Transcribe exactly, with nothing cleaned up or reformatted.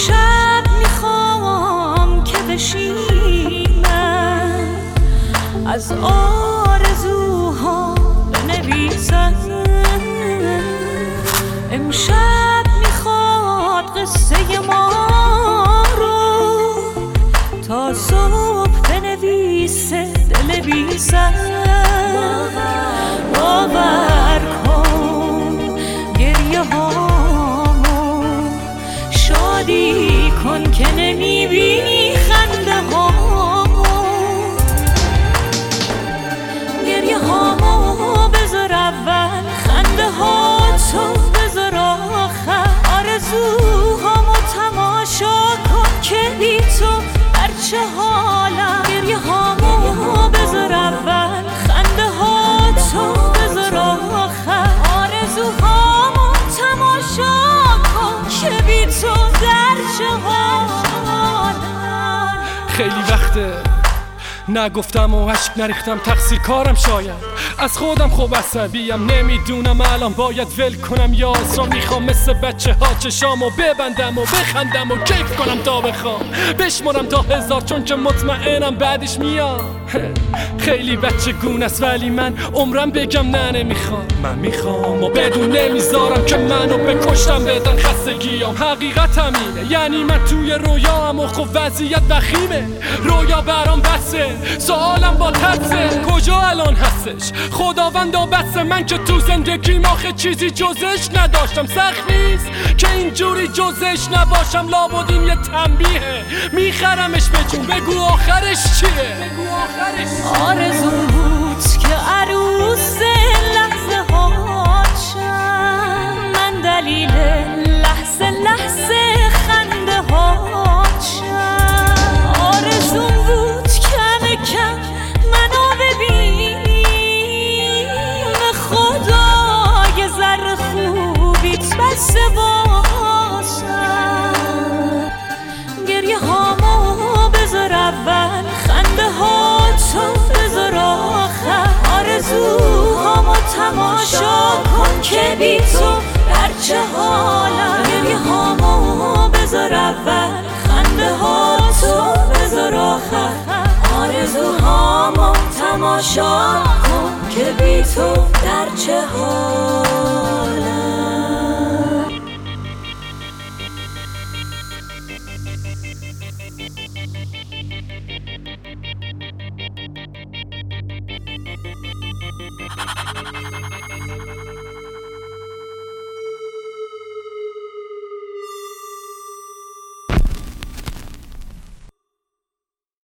امشب میخوام که بشینم از آرزوها بنویسم. امشب میخواد قصه ما رو تا صبح بنویسه دل بی سر. باور کن گریه هامو شادی کن که نمیبینی خنده هامو. گریه هامو بذار اول، خنده ها تو بذار آخر. آرزوهامو تماشا کن که بی تو در چه حالم. گریه هامو بذار اول، خنده ها تو بذار آخر. آرزوهامو تماشا کن که بی تو در چه حالم. خیلی وقته نگفتم و عشق نریختم، تقصیر کارم شاید از خودم. خوب عصبیم نمیدونم الان باید ول کنم یا اصرا میخوام مثل بچه ها چشامو ببندم و بخندم و کیف کنم تا بخوام بشمارم تا هزار، چون که مطمئنم بعدش میاد. خیلی بچه گونه است ولی من عمرم بگم نه نمیخوام. من میخوام و بدون نمیذارم که منو بکشتم بدن خستگیام. حقیقت همینه، یعنی من توی رویام و خب وضعیت وخیمه. رویا برام بسه، سوالم با ترسه کجا الان هستش خداوندا. بسه من که تو زندگیم آخه چیزی جزش نداشتم. سخت نیست که اینجوری جزش نباشم، لابد این یه تنبیهه. میخرمش به جون، بگو آخرش چیه؟ بگو آخرش چیه؟ آرزو بود که عروس لحظه هاشم، من دلیل لحظه لحظه خنده هاشم. آرزو بود کم کم منو ببینی، به خدا یه ذره خوبیت بسه باشم. گریه هامو بذار اول، خنده ها تو بذار آخر. آرزوهامو تماشا کن که بی تو در چه حالم. گریه هامو بذار اول، خنده ها تو بذار آخر. آرزوهامو تماشا کن که بی تو در چه حالم.